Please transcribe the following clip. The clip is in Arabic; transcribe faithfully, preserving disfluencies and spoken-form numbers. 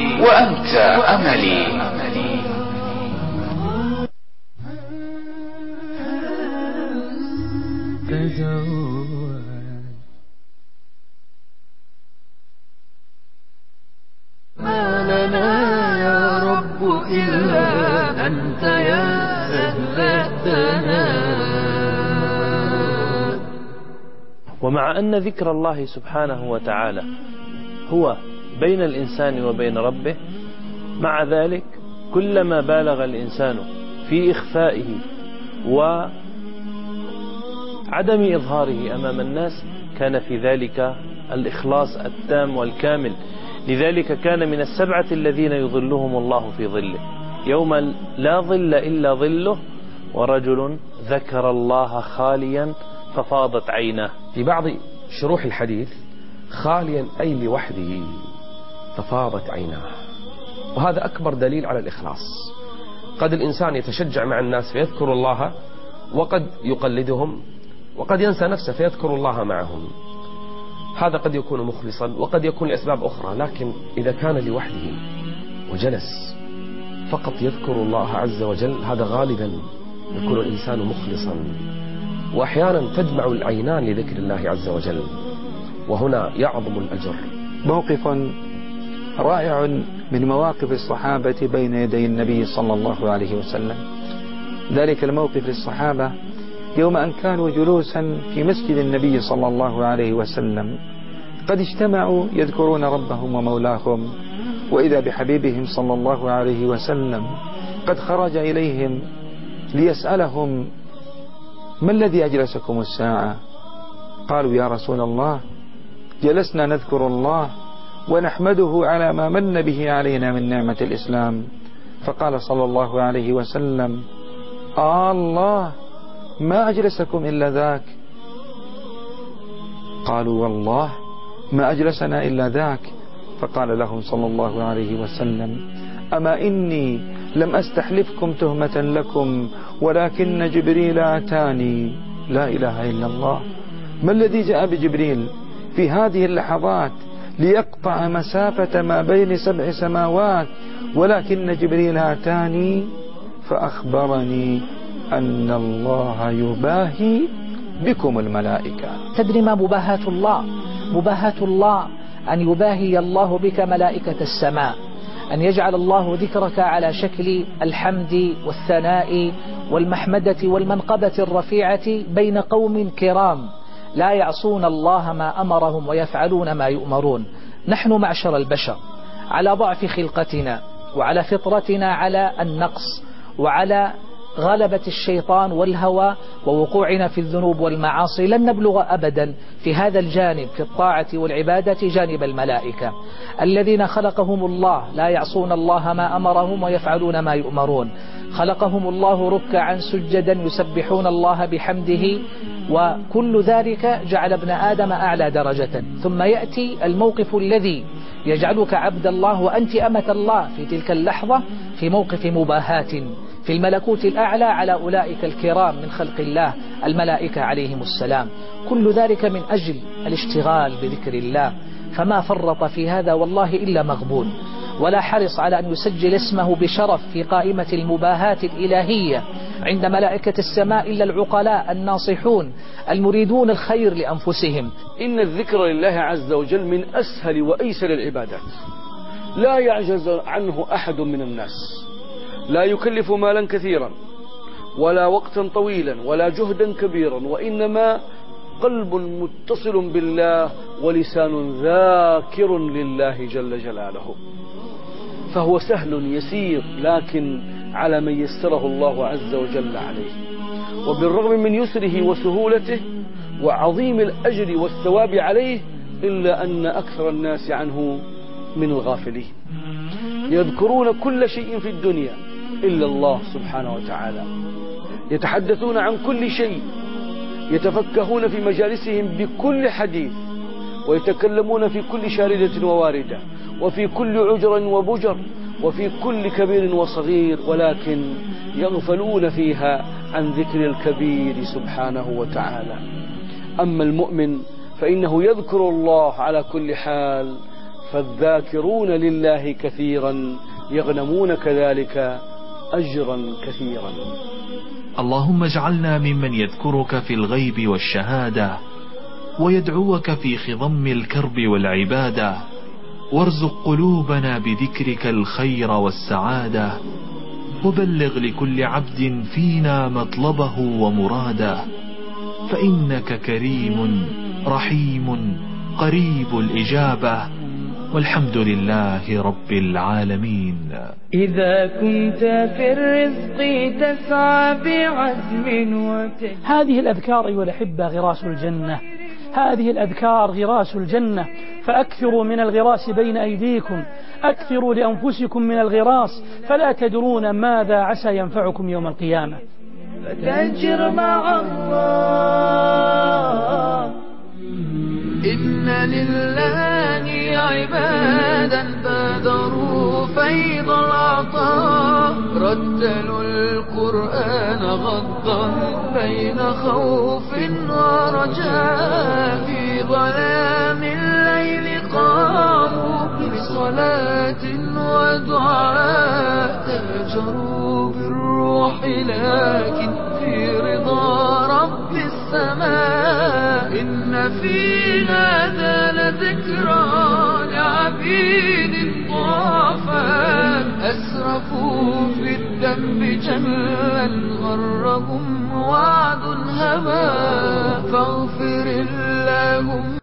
وأنت أملي. ما لنا يا رب إلا أنت يا أهل الثناء. ومع أن ذكر الله سبحانه وتعالى هو بين الإنسان وبين ربه، مع ذلك كلما بالغ الإنسان في إخفائه وعدم إظهاره أمام الناس كان في ذلك الإخلاص التام والكامل. لذلك كان من السبعة الذين يظلهم الله في ظله يوم لا ظل إلا ظله، ورجل ذكر الله خاليا ففاضت عيناه. في بعض شروح الحديث خاليا أي لوحده ففاضت عيناه، وهذا أكبر دليل على الإخلاص. قد الإنسان يتشجع مع الناس فيذكر الله وقد يقلدهم، وقد ينسى نفسه فيذكر الله معهم. هذا قد يكون مخلصا وقد يكون لأسباب أخرى، لكن إذا كان لوحده وجلس فقط يذكر الله عز وجل، هذا غالبا يكون الإنسان مخلصا. وأحيانا تدمع العينان لذكر الله عز وجل، وهنا يعظم الأجر. موقف رائع من مواقف الصحابة بين يدي النبي صلى الله عليه وسلم. ذلك الموقف للصحابة يوم أن كانوا جلوسا في مسجد النبي صلى الله عليه وسلم، قد اجتمعوا يذكرون ربهم ومولاهم، وإذا بحبيبهم صلى الله عليه وسلم قد خرج إليهم ليسألهم: ما الذي أجلسكم الساعة؟ قالوا: يا رسول الله، جلسنا نذكر الله ونحمده على ما من به علينا من نعمة الإسلام. فقال صلى الله عليه وسلم: آه الله، ما أجلسكم إلا ذاك. قالوا: والله ما أجلسنا إلا ذاك. فقال لهم صلى الله عليه وسلم: أما إني لم أستحلفكم تهمة لكم، ولكن جبريل أتاني. لا إله إلا الله. ما الذي جاء بجبريل في هذه اللحظات ليقطع مسافة ما بين سبع سماوات؟ ولكن جبريل أتاني فأخبرني أن الله يباهي بكم الملائكة. تدري ما مباهاة الله؟ مباهاة الله أن يباهي الله بك ملائكة السماء، أن يجعل الله ذكرك على شكل الحمد والثناء والمحمدة والمنقبة الرفيعة بين قوم كرام لا يعصون الله ما أمرهم ويفعلون ما يؤمرون. نحن معشر البشر على ضعف خلقتنا وعلى فطرتنا على النقص وعلى غلبة الشيطان والهوى ووقوعنا في الذنوب والمعاصي، لن نبلغ أبدا في هذا الجانب في الطاعة والعبادة جانب الملائكة الذين خلقهم الله لا يعصون الله ما أمرهم ويفعلون ما يؤمرون. خلقهم الله ركعا سجدا يسبحون الله بحمده، وكل ذلك جعل ابن آدم أعلى درجة. ثم يأتي الموقف الذي يجعلك عبد الله وأنت أمة الله في تلك اللحظة في موقف مباهاة في الملكوت الأعلى على أولئك الكرام من خلق الله الملائكة عليهم السلام. كل ذلك من أجل الاشتغال بذكر الله، فما فرط في هذا والله إلا مغبون، ولا حرص على أن يسجل اسمه بشرف في قائمة المباهات الإلهية عند ملائكة السماء إلا العقلاء الناصحون المريدون الخير لأنفسهم. إن الذكر لله عز وجل من أسهل وأيسر العبادات، لا يعجز عنه أحد من الناس، لا يكلف مالا كثيرا ولا وقتا طويلا ولا جهدا كبيرا، وإنما قلب متصل بالله ولسان ذاكر لله جل جلاله. فهو سهل يسير، لكن على من يسره الله عز وجل عليه. وبالرغم من يسره وسهولته وعظيم الأجر والثواب عليه، إلا أن أكثر الناس عنه من الغافلين. يذكرون كل شيء في الدنيا إلا الله سبحانه وتعالى، يتحدثون عن كل شيء، يتفكهون في مجالسهم بكل حديث، ويتكلمون في كل شاردة وواردة، وفي كل عجر وبجر، وفي كل كبير وصغير، ولكن يغفلون فيها عن ذكر الكبير سبحانه وتعالى. أما المؤمن فإنه يذكر الله على كل حال، فالذاكرون لله كثيرا يغنمون كذلك أجرا كثيرا. اللهم اجعلنا ممن يذكرك في الغيب والشهادة ويدعوك في خضم الكرب والعبادة، وارزق قلوبنا بذكرك الخير والسعادة، وبلغ لكل عبد فينا مطلبه ومراده، فإنك كريم رحيم قريب الإجابة، والحمد لله رب العالمين. إذا كنت في الرزق تسعى بعزم وتجد. هذه الأذكار أيها الأحبة غراس الجنة، هذه الأذكار غراس الجنة، فأكثروا من الغراس بين أيديكم، أكثروا لأنفسكم من الغراس، فلا تدرون ماذا عسى ينفعكم يوم القيامة. فتجر مع الله. إن لله عبادا بادروا فيض العطاء، رتلوا القرآن غضا بين خوف ورجاء، في ظلام الليل قاموا بصلاة ودعاء، تاجروا بالروح لكن في رضا رب السماء. إن في هذا لذكرى لعبيد ضعفاء، أسرفوا في الذنب جلا غرهم وعد هبا، فاغفر اللهم